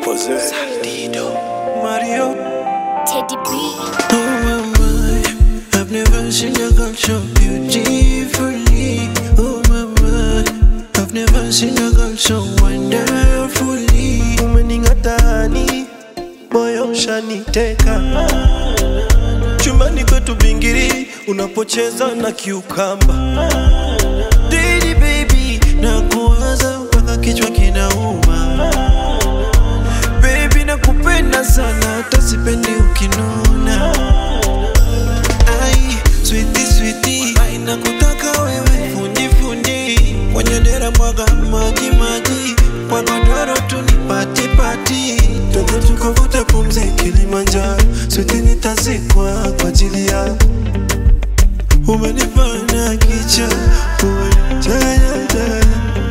Saldido, Mario, Teddy B. Oh my, I've never seen a girl so beautifully. Oh my, I've never seen a girl so wonderfully. Umeningatani, moyo ushaniteka. Chumbani kwetu bingiri, unapocheza na kiukamba. Daily baby, nakuwaza mpaka kichwa kinauma. Baby nakupenda sana, hata sipendi ukinuna. Ai, sweetie sweetie, ai nakutaka wewe. Fundi fundi, kwenye dera mwaga maji maji. Kwa godoro tu ni pati pati. Twende tukavuta pumzi Kilimanjaro. Sweetie nitazikwa kwa ajili yako. Umenifanya kicha, umenichanganya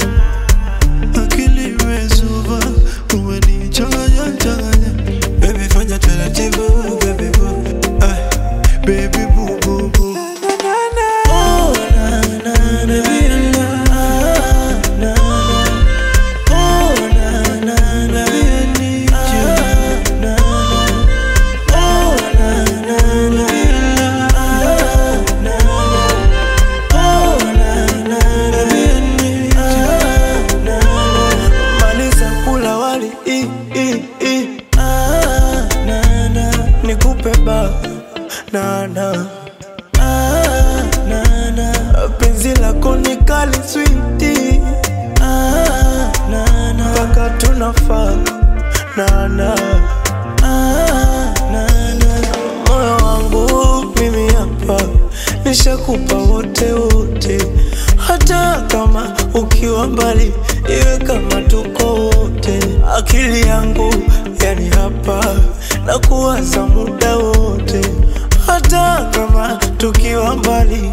akili imezuba, umenichanganya. Baby fanya taratibu, baby boo, ay, baby boo boo boo. Oh na na na, baby na na na. Oh na na na, I need you na na. Oh na na na, na na. Oh na na na, I need you na na. Maliza kula wali na na. Nikupe ba na na. Na na. Penzi lako ni kali sweetie. Na na. Paka tunafaa na na. Na na. Moyo wangu mimi hapa nishakupa wote wote, hata kama ukiwa mbali, iwe kama tuko wote. Akili yangu yani hapa na kuwaza muda wote, hata kama tukiwa mbali.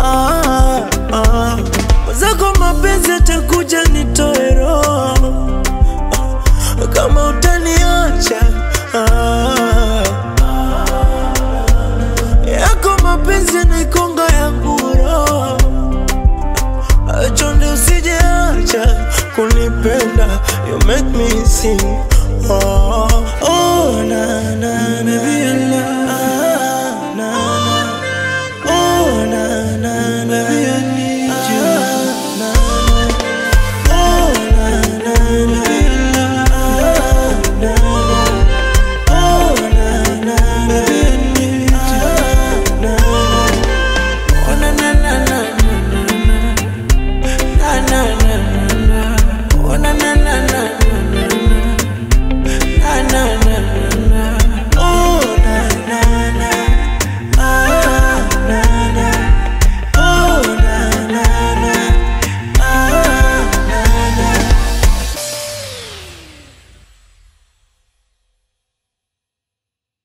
Zako mapenzi atakuja nitoe roho kama utaniacha. Yako mapenzi naikonga yangu roho, chonde usijeacha kunipenda. You make me sing, oh.